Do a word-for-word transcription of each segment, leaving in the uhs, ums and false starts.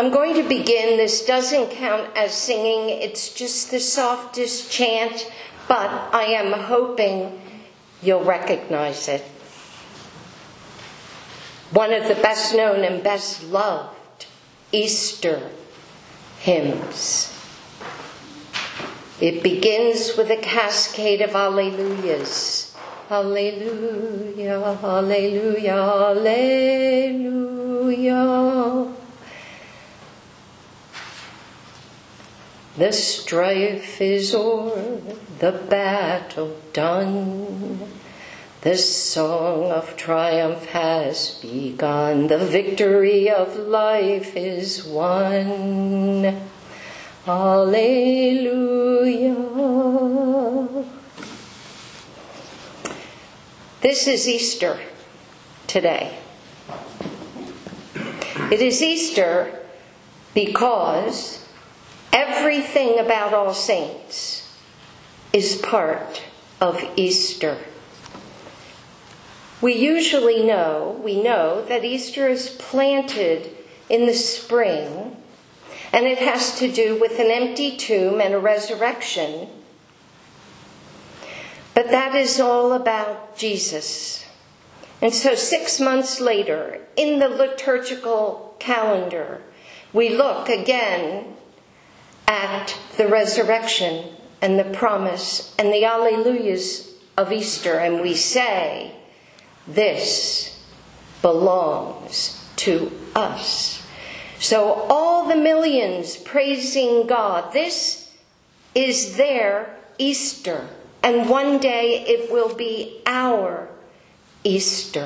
I'm going to begin. This doesn't count as singing. It's just the softest chant, but I am hoping you'll recognize it. One of the best known and best loved Easter hymns. It begins with a cascade of alleluias. Alleluia, alleluia, alleluia. The strife is o'er, the battle done. The song of triumph has begun. The victory of life is won. Alleluia. This is Easter today. It is Easter because everything about All Saints is part of Easter. We usually know, we know that Easter is planted in the spring, and it has to do with an empty tomb and a resurrection. But that is all about Jesus. And so six months later, in the liturgical calendar, we look again at the resurrection and the promise and the alleluias of Easter, and we say, this belongs to us. So all the millions praising God, this is their Easter. And one day it will be our Easter.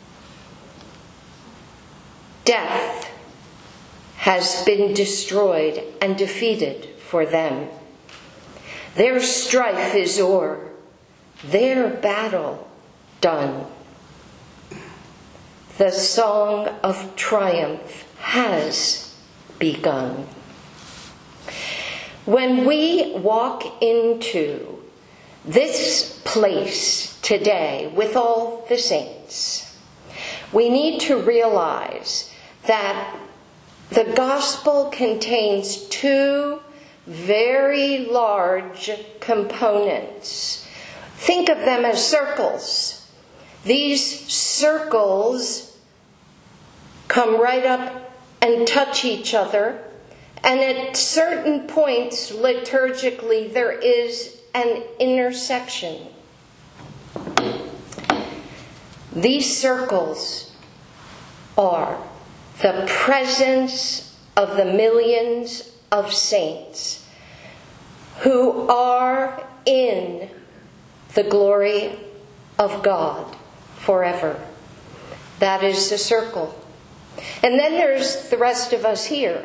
Death has been destroyed and defeated for them. Their strife is o'er, their battle done. The song of triumph has begun. When we walk into this place today with all the saints, we need to realize that the gospel contains two very large components. Think of them as circles. These circles come right up and touch each other, and at certain points liturgically there is an intersection. These circles are the presence of the millions of saints who are in the glory of God forever. That is the circle. And then there's the rest of us here.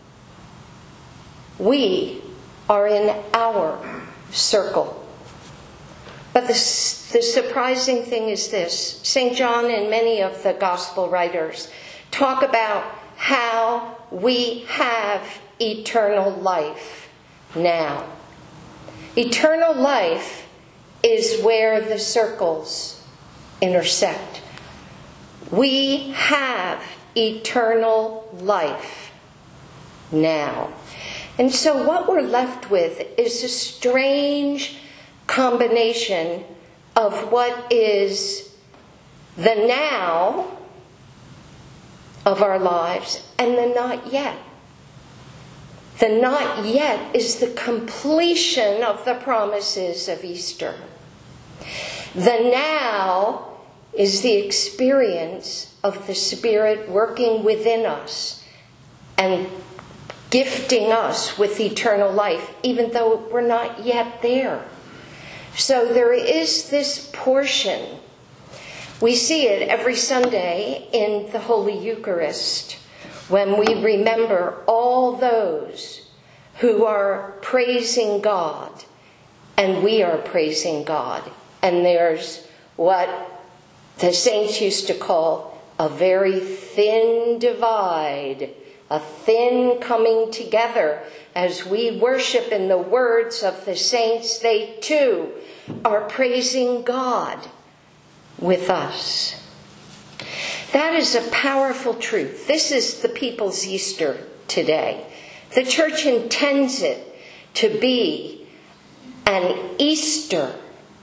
We are in our circle. But the, the surprising thing is this. Saint John and many of the gospel writers talk about how we have eternal life now. Eternal life is where the circles intersect. We have eternal life now. And so what we're left with is a strange combination of what is the now of our lives and the not yet. The not yet is the completion of the promises of Easter. The now is the experience of the Spirit working within us and gifting us with eternal life, even though we're not yet there. So there is this portion. We see it every Sunday in the Holy Eucharist when we remember all those who are praising God, and we are praising God. And there's what the saints used to call a very thin divide, a thin coming together. As we worship in the words of the saints, they too are praising God with us. That is a powerful truth. This is the people's Easter today. The church intends it to be an Easter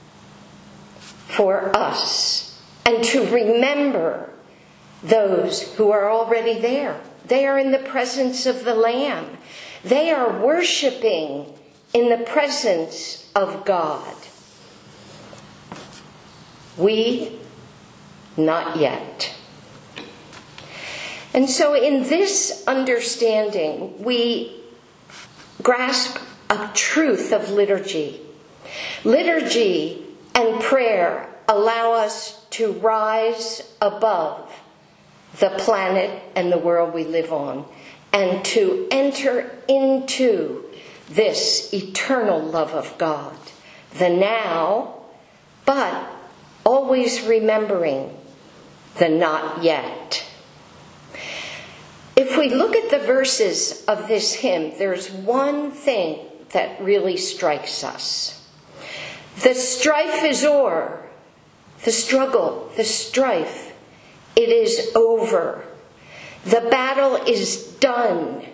for us and to remember those who are already there. They are in the presence of the Lamb. They are worshiping in the presence of God. We, not yet. And so in this understanding, we grasp a truth of liturgy. Liturgy and prayer allow us to rise above the planet and the world we live on, and to enter into this eternal love of God, the now, but always remembering the not yet. If we look at the verses of this hymn, there's one thing that really strikes us. The strife is o'er, the struggle, the strife, it is over. The battle is done.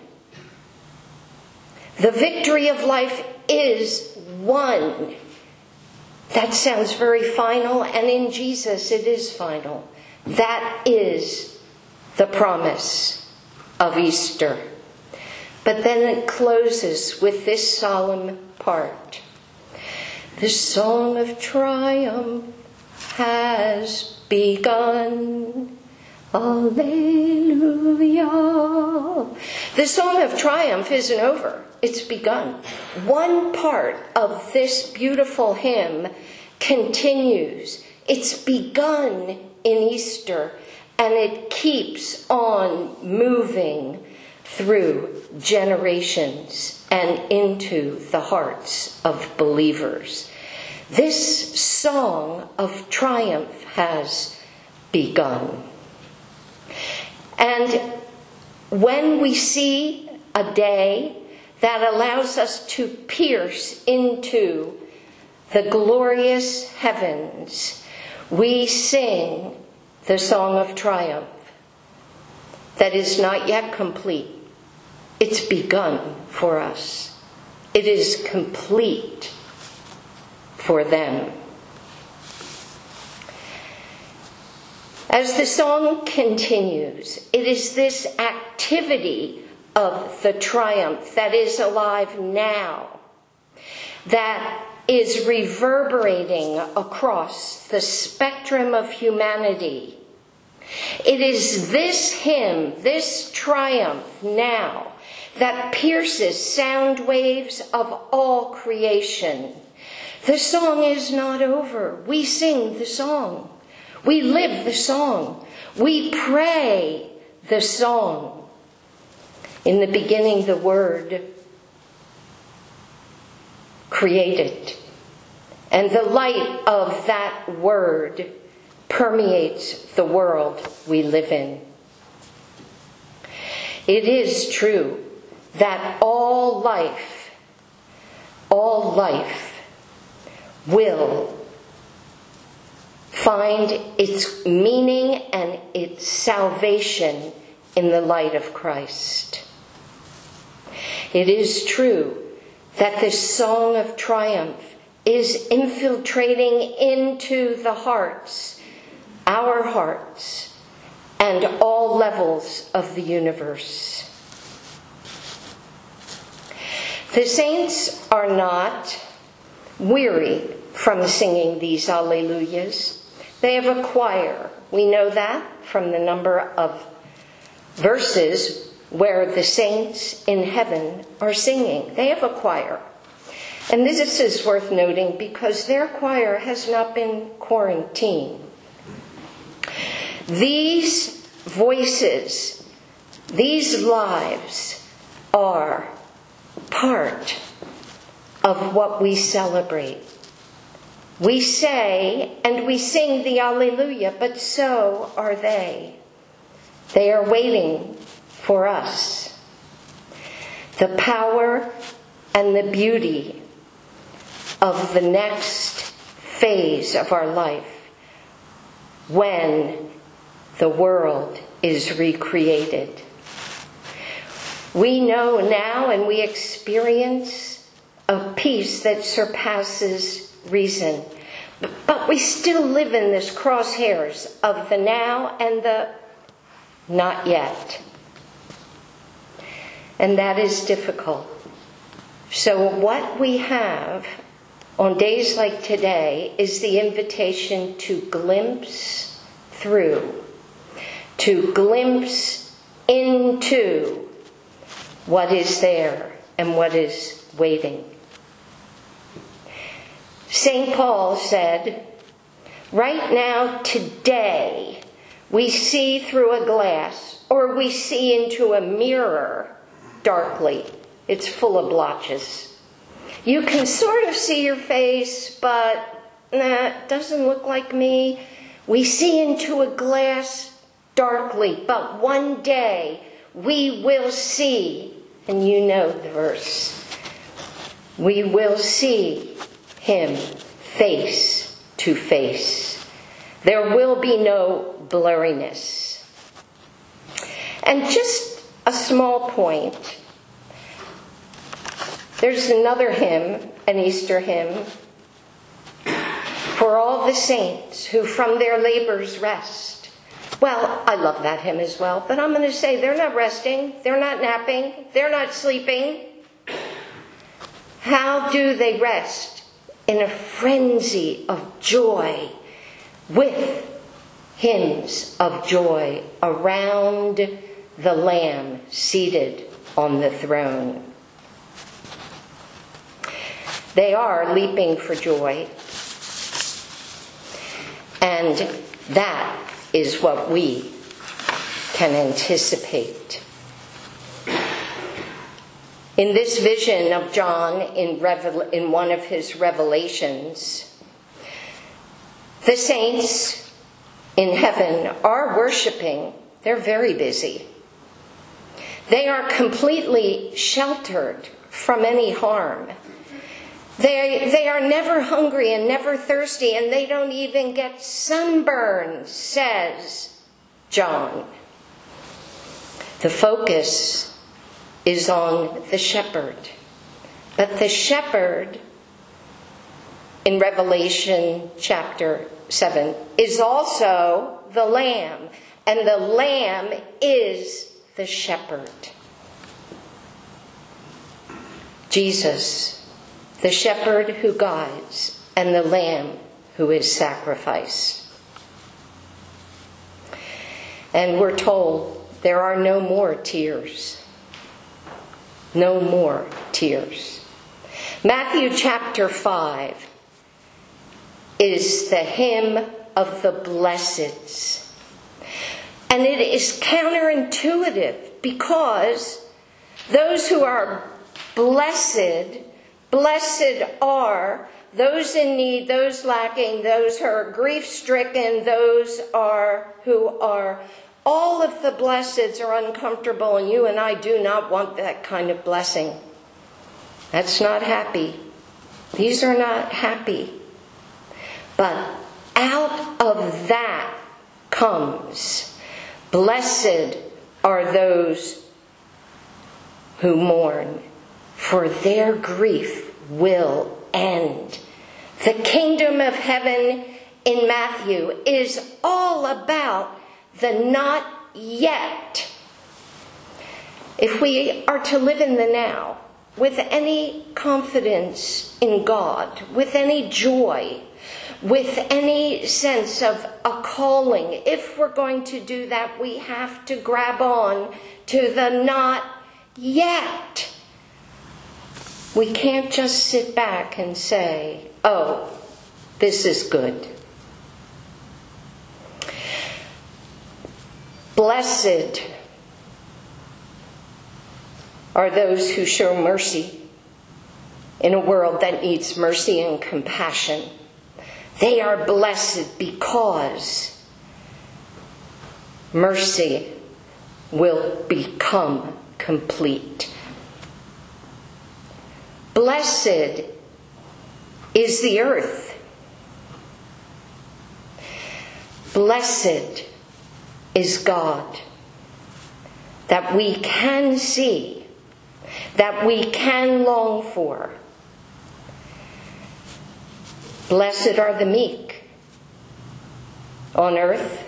The victory of life is won. That sounds very final, and in Jesus it is final. That is the promise of Easter. But then it closes with this solemn part. The song of triumph has begun. Alleluia. The song of triumph isn't over. It's begun. One part of this beautiful hymn continues. It's begun in Easter, and it keeps on moving through generations and into the hearts of believers. This song of triumph has begun. And when we see a day that allows us to pierce into the glorious heavens, we sing the song of triumph that is not yet complete. It's begun for us. It is complete for them. As the song continues, it is this activity of the triumph that is alive now, that is reverberating across the spectrum of humanity. It is this hymn, this triumph now, that pierces sound waves of all creation. The song is not over. We sing the song. We live the song. We pray the song. In the beginning, the Word created, and the light of that Word permeates the world we live in. It is true that all life, all life will find its meaning and its salvation in the light of Christ. It is true that this song of triumph is infiltrating into the hearts, our hearts, and all levels of the universe. The saints are not weary from singing these Alleluias. They have a choir. We know that from the number of verses where the saints in heaven are singing. They have a choir. And this is worth noting because their choir has not been quarantined. These voices, these lives are part of what we celebrate. We say and we sing the Alleluia, but so are they. They are waiting for us. The power and the beauty of the next phase of our life, when the world is recreated. We know now and we experience a peace that surpasses reason. But we still live in this crosshairs of the now and the not yet. And that is difficult. So what we have on days like today is the invitation to glimpse through, to glimpse into what is there and what is waiting. Saint Paul said, right now, today, we see through a glass, or we see into a mirror darkly. It's full of blotches. You can sort of see your face, but nah, it doesn't look like me. We see into a glass darkly, but one day we will see, and you know the verse, we will see him face to face. There will be no blurriness. And just a small point. There's another hymn, an Easter hymn, for all the saints who from their labors rest. Well, I love that hymn as well, but I'm going to say they're not resting, they're not napping, they're not sleeping. How do they rest? In a frenzy of joy, with hymns of joy around the Lamb seated on the throne. They are leaping for joy. And that is what we can anticipate. In this vision of John in, Revel- in one of his revelations, the saints in heaven are worshiping. They're very busy. They are completely sheltered from any harm. They, they are never hungry and never thirsty, and they don't even get sunburn, says John. The focus is on the shepherd. But the shepherd, in Revelation chapter seven, is also the lamb. And the lamb is the shepherd. Jesus, the shepherd who guides, and the lamb who is sacrificed. And we're told there are no more tears. No more tears. Matthew chapter five is the hymn of the blesseds. And it is counterintuitive because those who are blessed, blessed are those in need, those lacking, those who are grief-stricken, those are who are... All of the blesseds are uncomfortable, and you and I do not want that kind of blessing. That's not happy. These are not happy. But out of that comes, blessed are those who mourn, for their grief will end. The kingdom of heaven in Matthew is all about the not yet. If we are to live in the now, with any confidence in God, with any joy, with any sense of a calling, if we're going to do that, we have to grab on to the not yet. We can't just sit back and say, oh, this is good. Blessed are those who show mercy in a world that needs mercy and compassion. They are blessed because mercy will become complete. Blessed is the earth. Blessed is God, that we can see that we can long for. Blessed are the meek. On earth,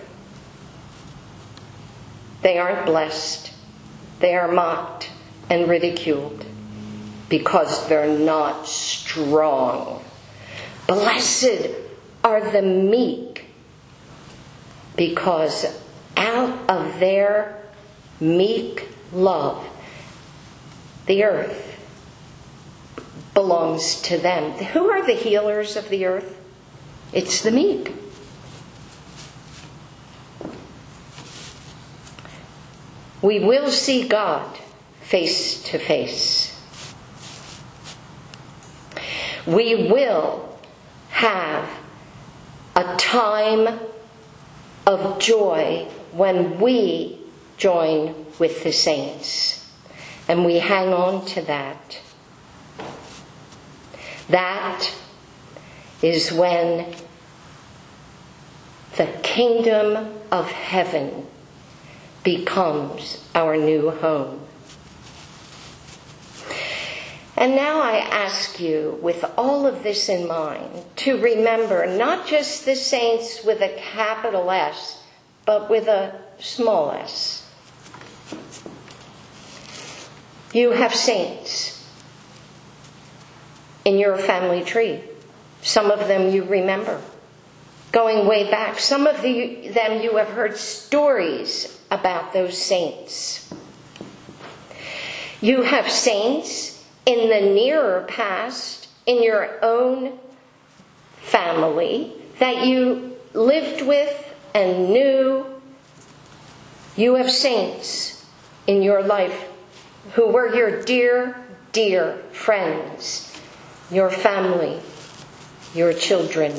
they aren't blessed. They are mocked and ridiculed because they're not strong. Blessed are the meek, because out of their meek love, the earth belongs to them. Who are the healers of the earth? It's the meek. We will see God face to face. We will have a time of joy when we join with the saints. And we hang on to that. That is when the kingdom of heaven becomes our new home. And now I ask you, with all of this in mind, to remember not just the saints with a capital S, but with a small s. You have saints in your family tree. Some of them you remember, going way back. Some of the, them you have heard stories about those saints. You have saints in the nearer past, in your own family, that you lived with and knew. You have saints in your life who were your dear, dear friends, your family, your children.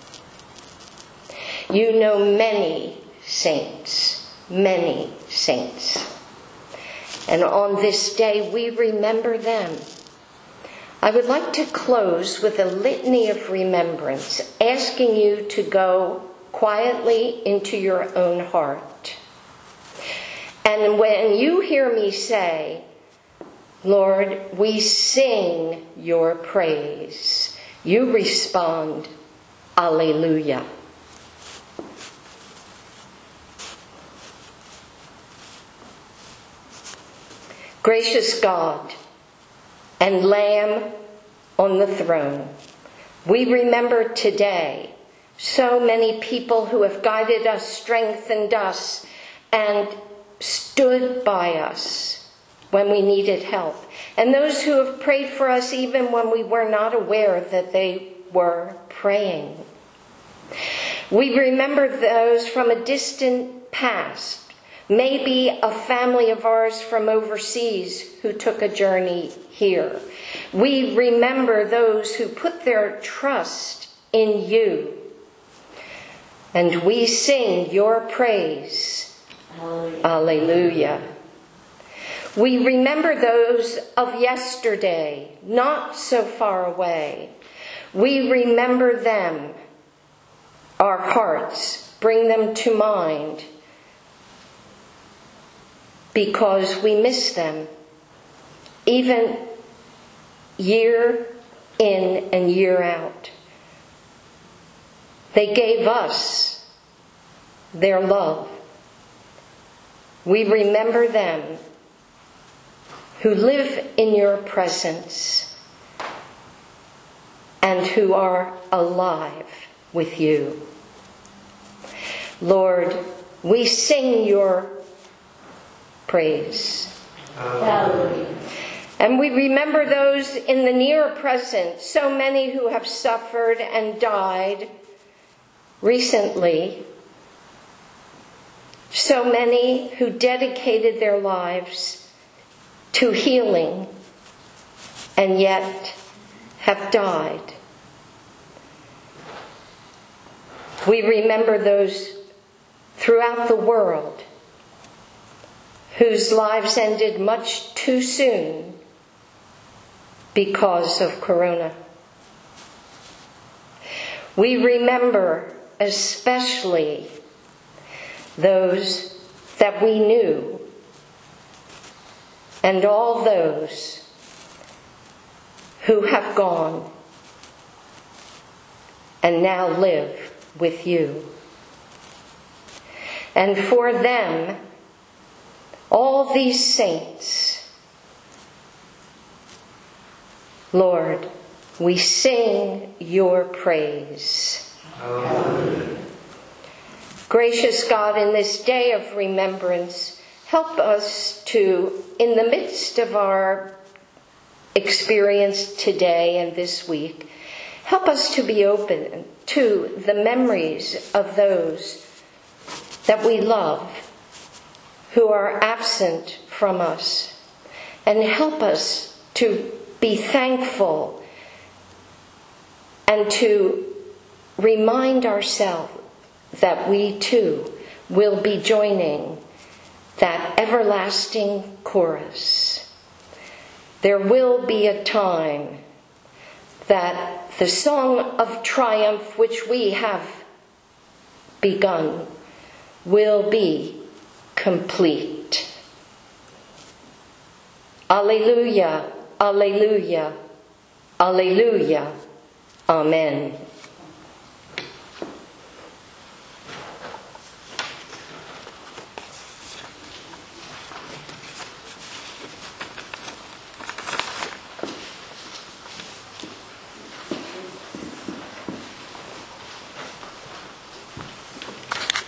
You know many saints, many saints. And on this day, we remember them. I would like to close with a litany of remembrance, asking you to go quietly into your own heart. And when you hear me say, Lord, we sing your praise, you respond, Alleluia. Gracious God and Lamb on the throne, we remember today so many people who have guided us, strengthened us, and stood by us when we needed help. And those who have prayed for us even when we were not aware that they were praying. We remember those from a distant past. Maybe a family of ours from overseas who took a journey here. We remember those who put their trust in you. And we sing your praise. Alleluia. Alleluia. We remember those of yesterday, not so far away. We remember them. Our hearts bring them to mind, because we miss them, even year in and year out. They gave us their love. We remember them who live in your presence and who are alive with you. Lord, we sing your praise. Hallelujah. And we remember those in the near present, so many who have suffered and died recently, so many who dedicated their lives to healing and yet have died. We remember those throughout the world whose lives ended much too soon because of Corona. We remember especially those that we knew and all those who have gone and now live with you. And for them, all these saints, Lord, we sing your praise. Hallelujah. Gracious God, in this day of remembrance, help us to, in the midst of our experience today and this week, help us to be open to the memories of those that we love who are absent from us, and help us to be thankful and to remind ourselves that we too will be joining that everlasting chorus. There will be a time that the song of triumph which we have begun will be complete. Alleluia, alleluia, alleluia. Amen.